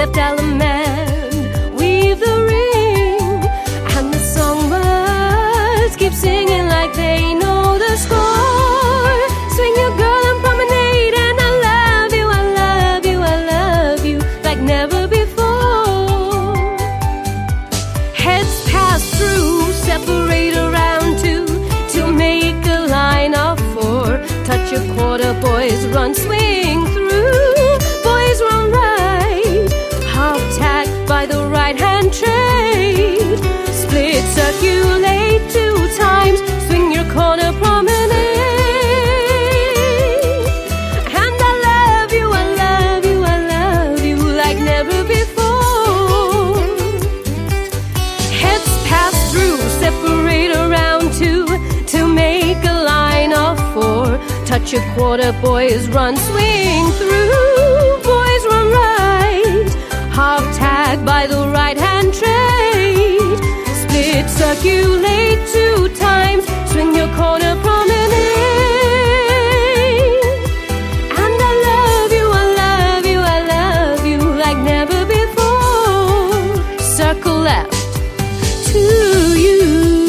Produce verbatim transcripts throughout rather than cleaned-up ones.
left Allemande, weave the ring, and the songbirds keep singing like they know the score. Swing your girl and promenade, and I love you, I love you, I love you like never before. Heads pass through, separate around two to make a line of four. Touch a quarter, boys run, swing through. Boys run right, half tag by the right hand trade. Split, circulate two times, swing your corner promenade. And I love you, I love you, I love you like never before. Heads pass through, separate around two to make a line of four. Touch a quarter, boys run, swing through. Boys run right, half tag by the right hand trade. Split, circulate two times, swing your corner promenade. And I love you, I love you, I love you like never before. Circle left to you,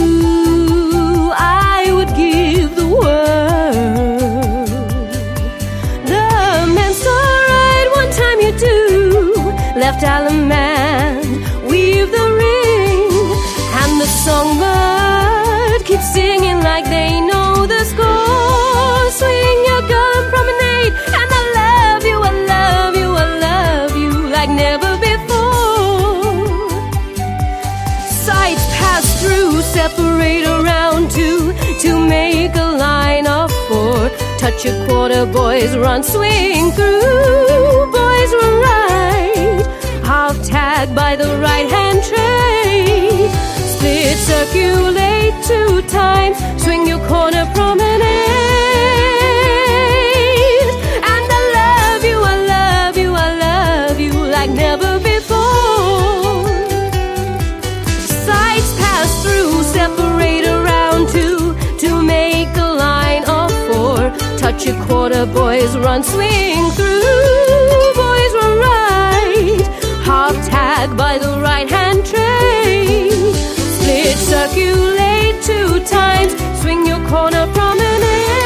I would give the world. The man's so right, one time you do. Left Allemande, weave the ring, and the songbird keeps singing like they know the score. Swing your girl and promenade, and I love you, I love you, I love you like never before. Sights pass through, separate around two to make a line of four. Touch a quarter, boys run, swing through. Boys run right, half tag by the right hand trade. Split, circulate two times, swing your corner promenade. And I love you, I love you, I love you like never before. Sights pass through, separate around two to make a line of four. Touch a quarter, boys run, swing through. Boys run right, half tag by the right hand trade. Split, circulate two times, swing your corner promenade.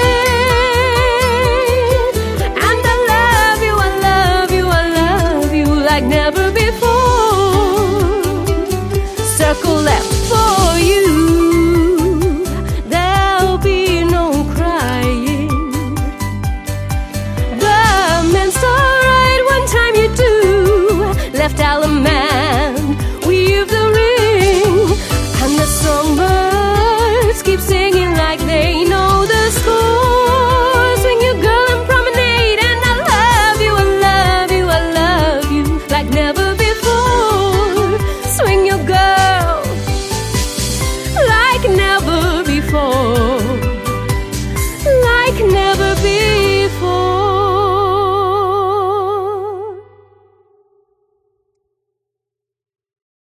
And I love you, I love you, I love you like never before. Circle left for you, there'll be no crying. The man's alright, one time you do. Left Allemande, weave the ring, and the songbirds keep singing like they know the score. Swing your girl and promenade, and I love you, I love you, I love you like never before. Swing your girl like never before.